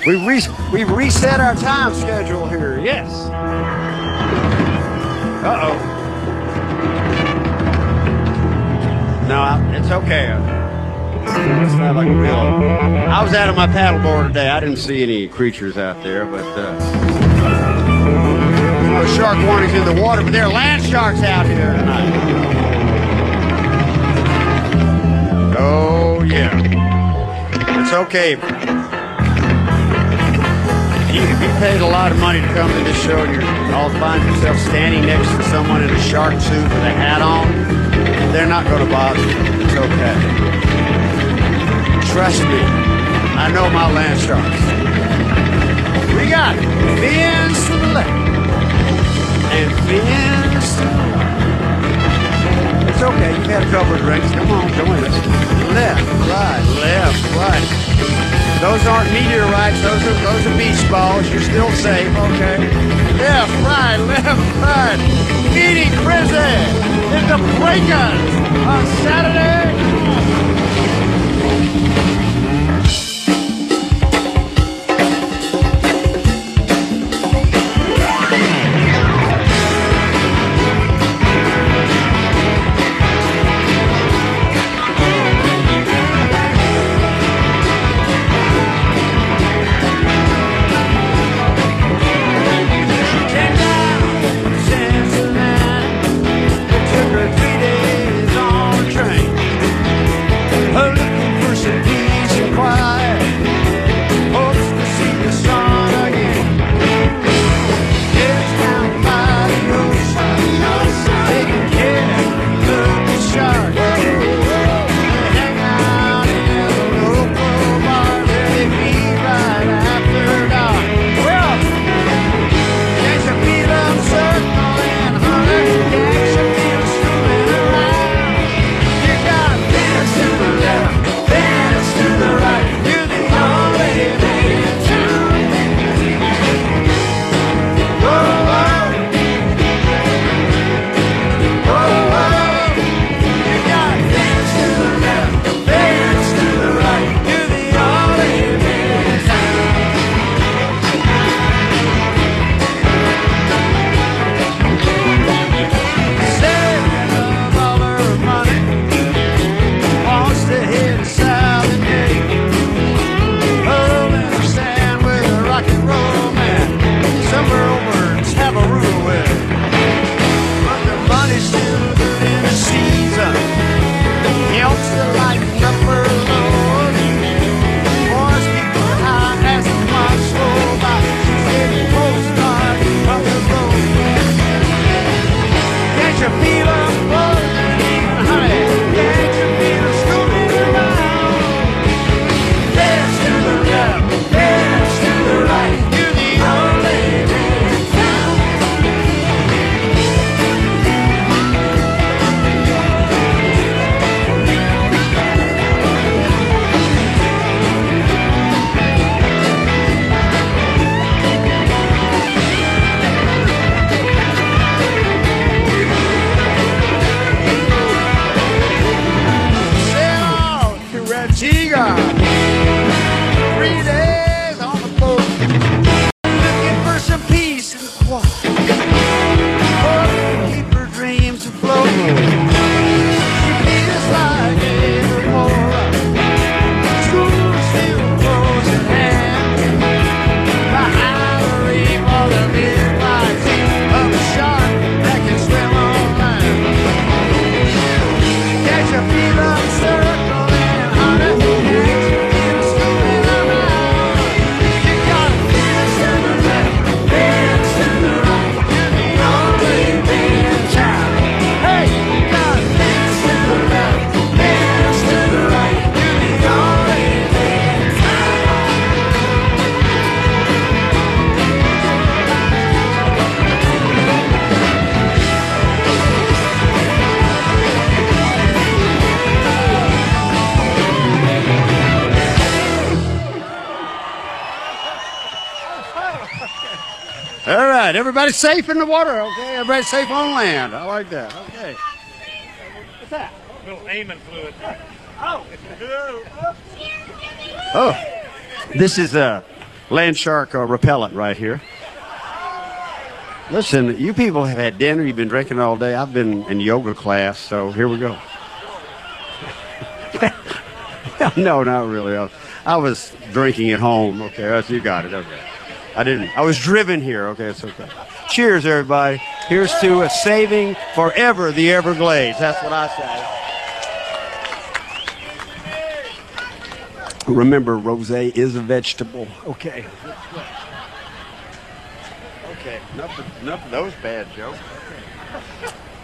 We've reset our time schedule here. Yes. Uh-oh. No, it's okay. It's not like a bill. I was out on my paddleboard today. I didn't see any creatures out there, but no shark warnings in the water, but there are land sharks out here tonight. Oh yeah. It's okay. If you paid a lot of money to come to this show and you all find yourself standing next to someone in a shark suit with a hat on, they're not going to bother you. It's okay. Trust me, I know my land sharks. We got fins to the left and fins to the right. It's okay, you've had a couple of drinks. Come on, join us. Left, right. Those aren't meteorites, those are beach balls. You're still safe, okay? Left, right. Meeting Frizzy in the Breakers on Saturday. All right, everybody's safe in the water, okay? Everybody's safe on land. I like that. Okay. What's that? A little aiming fluid. Oh. Oh. This is land shark repellent right here. Listen, you people have had dinner. You've been drinking all day. I've been in yoga class, so here we go. No, not really. I was drinking at home. Okay, you got it. Okay. I was driven here. Okay, it's okay. Cheers, everybody. Here's to saving forever the Everglades. That's what I say. Remember, rosé is a vegetable. Okay. Okay, enough of those bad jokes. Okay.